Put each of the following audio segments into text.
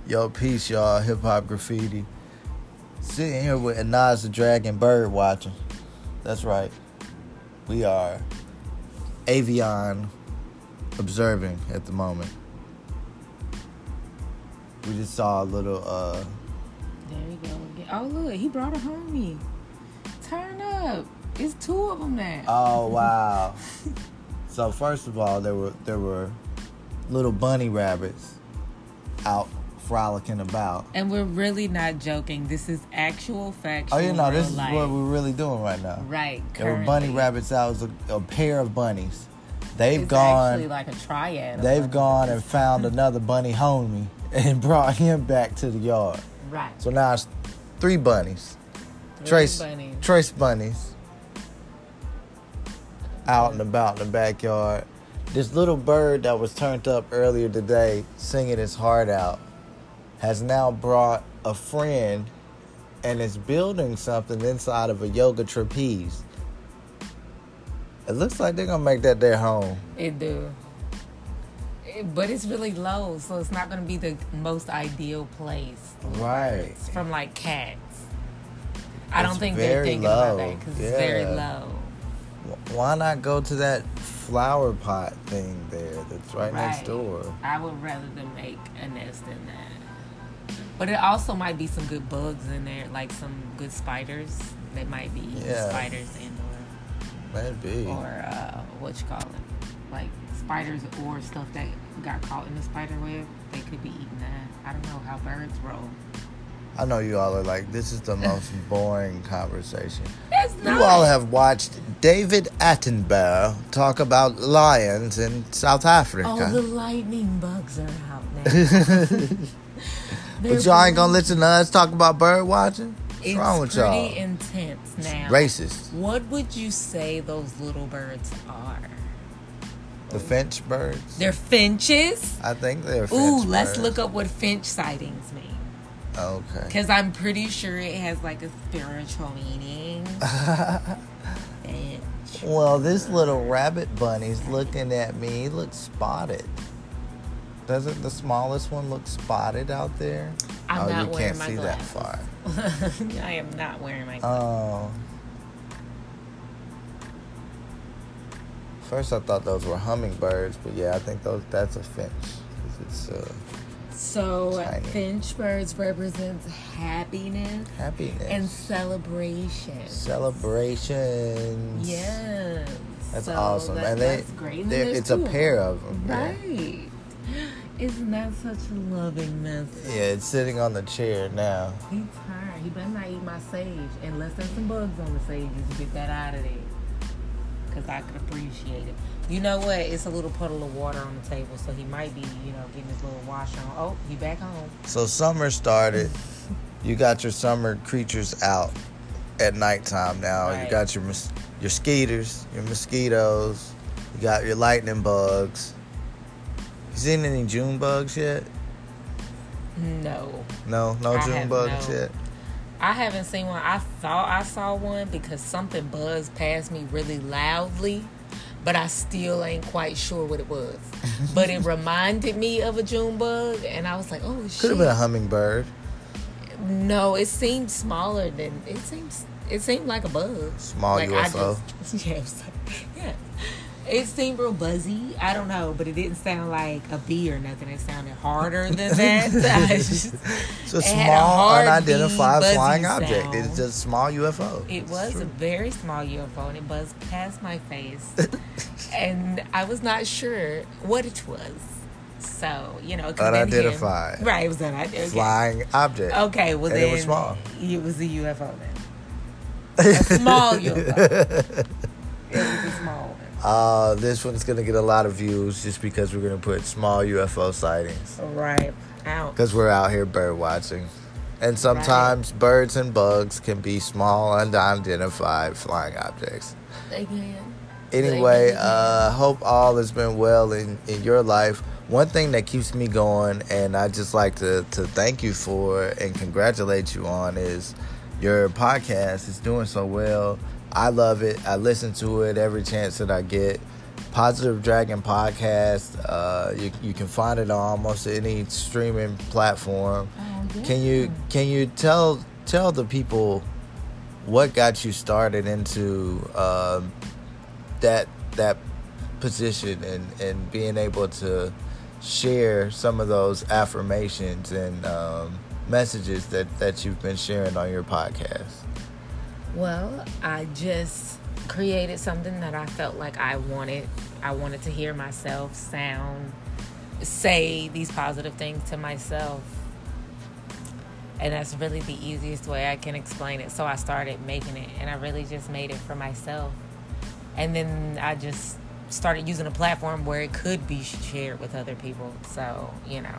Yo, peace, y'all. Hip Hop Graffiti. Sitting here with Nas the Dragon Bird watching. That's right. We are avian observing at the moment. We just saw a little, There you go. Oh, look. He brought a homie. Turn up. It's two of them now. Oh, wow. So, first of all, there were little bunny rabbits out frolicking about. And we're really not joking. This is actual factual. Oh, you know, this is life. what we're really doing right now. Right. There were bunny rabbits out. It was a pair of bunnies. They've It's gone. actually like a triad. They've gone and found another bunny homie and brought him back to the yard. Right. So now it's three bunnies. Trace bunnies out and about in the backyard. This little bird that was turned up earlier today, singing his heart out, has now brought a friend and is building something inside of a yoga trapeze. It looks like they're gonna make that their home. It do. But it's really low, so it's not going to be the most ideal place. Right. It's from like cats. I don't think very they're thinking low. about that because it's very low. Why not go to that flower pot thing there that's right next door? I would rather them make a nest in that. But it also might be some good bugs in there, like some good spiders. They might be spiders Maybe. or what you call it, like spiders or stuff that got caught in the spider web. They could be eating that. I don't know how birds roll. I know you all are like, this is the most boring conversation. It's not. You all have watched David Attenborough talk about lions in South Africa. Oh, the lightning bugs are out now. But y'all ain't gonna listen to us talk about bird watching? What's wrong with y'all? It's pretty intense now. Racist. What would you say those little birds are? The finch birds? They're finches? I think they're finch birds. Let's look up what finch sightings mean. Okay. Because I'm pretty sure it has like a spiritual meaning. Finch. Well, this little rabbit bunny's looking at me. He looks spotted. Doesn't the smallest one look spotted out there? I'm not you wearing can't my see glasses. that far. I am not wearing my glasses. Oh. First I thought those were hummingbirds, but yeah, I think that's a finch. 'Cause it's So tiny. finch birds represents happiness Happiness. and celebration. Celebrations. Yes. That's awesome. And that's great. And then it's there's a two pair of them. Right. Isn't that such a loving message? Yeah, it's sitting on the chair now. He's tired. He better not eat my sage unless there's some bugs on the sage. Just get that out of there. Because I could appreciate it. You know what? It's a little puddle of water on the table, so he might be, getting his little wash on. Oh, he back home. So summer started. You got your summer creatures out at nighttime now. Right. You got your skeeters, your mosquitoes. You got your lightning bugs. You seen any June bugs yet? No. No June bugs yet? I haven't seen one. I thought I saw one because something buzzed past me really loudly, but I still ain't quite sure what it was. But it reminded me of a June bug, and I was like, oh, shit. Could have been a hummingbird. No, it seemed smaller than... It seemed like a bug. Small like UFO. Yeah. It seemed real buzzy. I don't know, but it didn't sound like a bee or nothing. It sounded harder than that. It's a small, unidentified flying object. It's just a small UFO. It was a very small UFO, and it buzzed past my face. And I was not sure what it was. So, it could Unidentified. Right, it was unidentified. Flying object. Okay, well and then. It was small. It was a UFO then. A small UFO. It was a small one. This one's going to get a lot of views just because we're going to put small UFO sightings. Right. Out. Because we're out here bird watching. And sometimes birds and bugs can be small, unidentified flying objects. They can. Anyway, hope all has been well in your life. One thing that keeps me going, and I just like to thank you for and congratulate you on, is your podcast is doing so well. I love it. I listen to it every chance that I get. Positive Dragon Podcast. You can find it on almost any streaming platform. Oh, yeah. Can you tell the people what got you started into that position and being able to share some of those affirmations and messages that you've been sharing on your podcast? Well, I just created something that I felt like I wanted. I wanted to hear myself say these positive things to myself. And that's really the easiest way I can explain it. So I started making it, and I really just made it for myself. And then I just started using a platform where it could be shared with other people. So,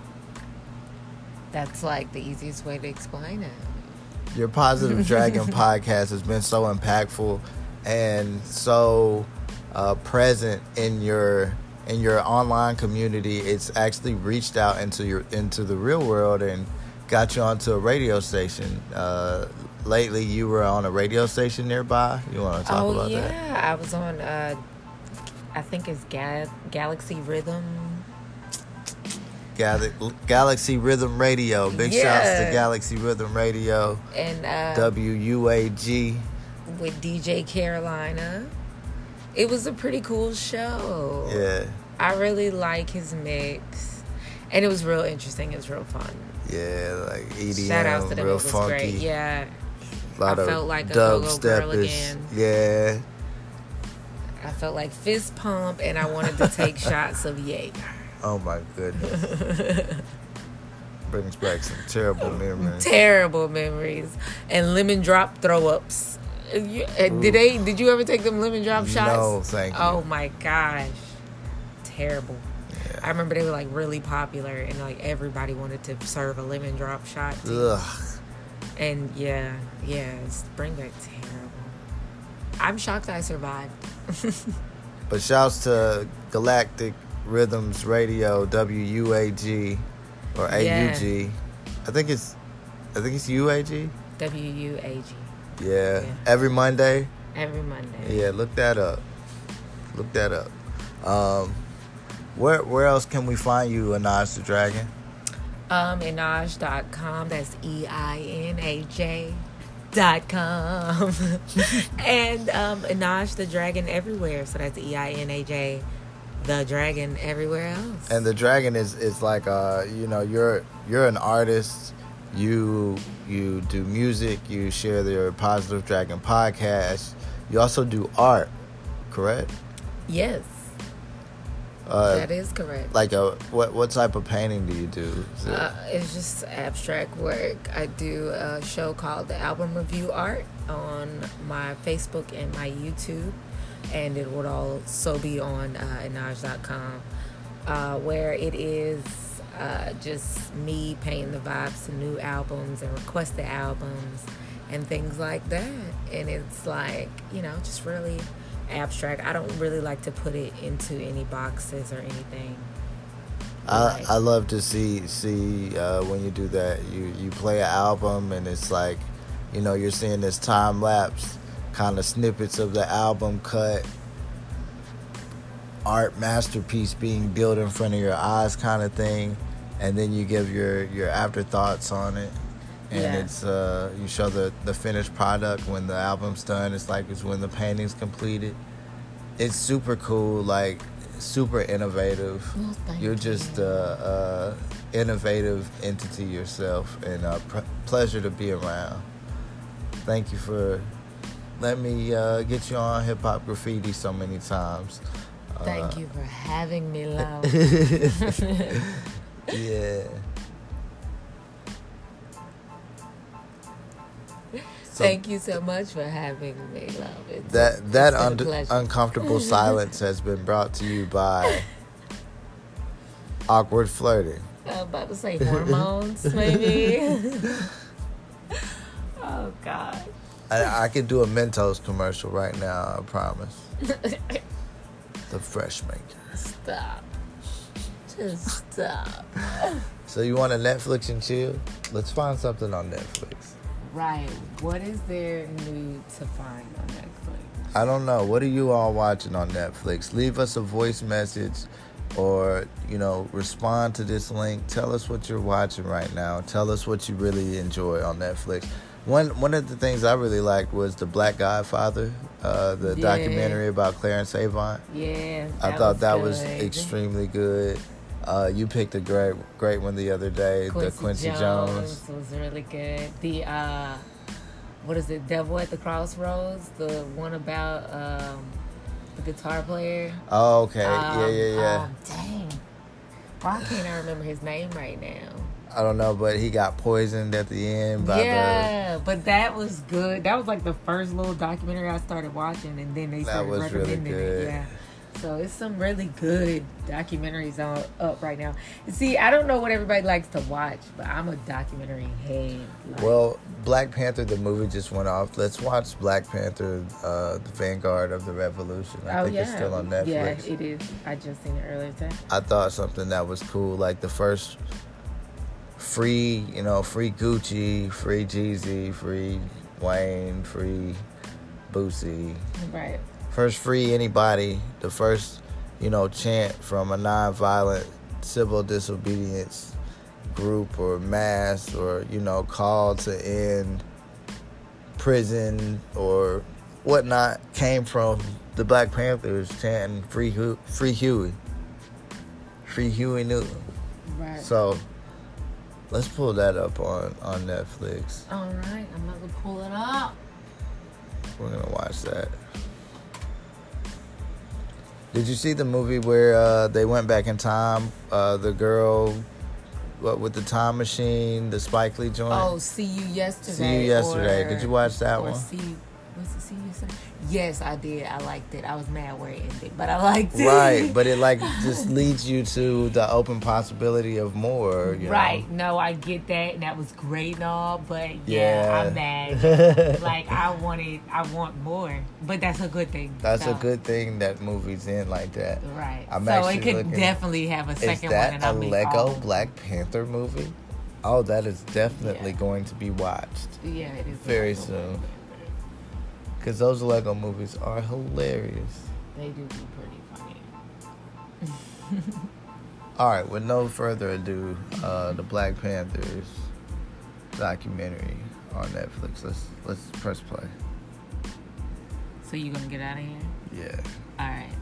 that's like the easiest way to explain it. Your Positive Dragon podcast has been so impactful and so present in your online community. It's actually reached out into the real world and got you onto a radio station. Lately, you were on a radio station nearby. You want to talk about that? Oh, yeah. I was on, I think it's Galaxy Rhythm. Galaxy Rhythm Radio. Big shouts to Galaxy Rhythm Radio. And WUAG. With DJ Carolina. It was a pretty cool show. Yeah. I really like his mix. And it was real interesting. It was real fun. Yeah, like EDM, shout out to them. real It was funky. Great. Yeah. I felt like a go-go girl again. Yeah. I felt like fist pump, and I wanted to take shots of Jaeger. Oh my goodness. Brings back some terrible memories. Terrible memories. And lemon drop throw-ups. Did you ever take them lemon drop shots? No, thank you. Oh my gosh. Terrible. Yeah. I remember they were like really popular, and like everybody wanted to serve a lemon drop shot. Ugh. And yeah, bring back terrible. I'm shocked I survived. But shouts to Galactic Rhythms Radio, WUAG or AUG. I think it's UAG. WUAG. Yeah. Every Monday. Every Monday. Yeah, look that up. Where else can we find you, Inaj the Dragon? Inaj.com. That's EINAJ.com. And Inaj the Dragon everywhere. So that's EINAJ the Dragon everywhere else. And the Dragon is like you're an artist. You do music. You share your Positive Dragon podcast. You also do art, correct? Yes. That is correct. Like what type of painting do you do? It's just abstract work. I do a show called The Album Review Art on my Facebook and my YouTube, and it would also be on Inaj.com, where it is just me painting the vibes to new albums and requested albums and things like that. And it's like, just really abstract. I don't really like to put it into any boxes or anything. I love to see when you do that. You play an album and it's like, you're seeing this time lapse kind of snippets of the album cut, art masterpiece being built in front of your eyes kind of thing, and then you give your afterthoughts on it. And it's you show the finished product when the album's done. It's like it's when the painting's completed. It's super cool, like super innovative. Well, You're just a innovative entity yourself, and a pleasure to be around. Thank you for letting me get you on Hip Hop Graffiti so many times. Thank you for having me, love. Yeah. Thank you so much for having me, love. It's That a pleasure. uncomfortable silence has been brought to you by Awkward Flirting. I'm about to say hormones, maybe. Oh, God. I could do a Mentos commercial right now, I promise. The Fresh Maker. Stop. Just stop. So you want to Netflix and chill? Let's find something on Netflix. Right. What is there new to find on Netflix? I don't know. What are you all watching on Netflix? Leave us a voice message or, respond to this link. Tell us what you're watching right now. Tell us what you really enjoy on Netflix. One of the things I really liked was The Black Godfather, the documentary about Clarence Avant. Yeah, I thought that was good. extremely good. You picked a great one the other day, the Quincy Jones. Was really good. The what is it? Devil at the Crossroads. The one about the guitar player. Oh, okay. Yeah. Dang. Why can't I remember his name right now? I don't know, but he got poisoned at the end by but that was good. That was like the first little documentary I started watching, and then they started recommending it. Yeah. So it's some really good documentaries up right now. See, I don't know what everybody likes to watch, but I'm a documentary head. Well, Black Panther, the movie just went off. Let's watch Black Panther, the Vanguard of the Revolution. I think it's still on Netflix. Yeah, it is. I just seen it earlier today. I thought something that was cool, like the first free Gucci, free Jeezy, free Wayne, free Boosie. Right. First free anybody, the first, chant from a nonviolent civil disobedience group or mass or, call to end prison or whatnot came from the Black Panthers chanting Free Huey. Free Huey Newton. Right. So let's pull that up on Netflix. All right, I'm about to pull it up. We're going to watch that. Did you see the movie where they went back in time? The girl with the time machine, the Spike Lee joint? Oh, See You Yesterday. See You Yesterday. Did you watch that one? Was it See You Yesterday? Yes, I did. I liked it. I was mad where it ended, but I liked it. Right, but it just leads you to the open possibility of more. Right. No, I get that, and that was great and all, but I'm mad. I want more, but that's a good thing. That's a good thing that movies end like that. Right. So it could definitely have a second one. Is that a Lego Black Panther movie? Oh, that is definitely going to be watched. Yeah, it is. Very soon. Because those Lego movies are hilarious. They do be pretty funny. All right, with no further ado, the Black Panthers documentary on Netflix. Let's press play. So you gonna get out of here? Yeah. All right.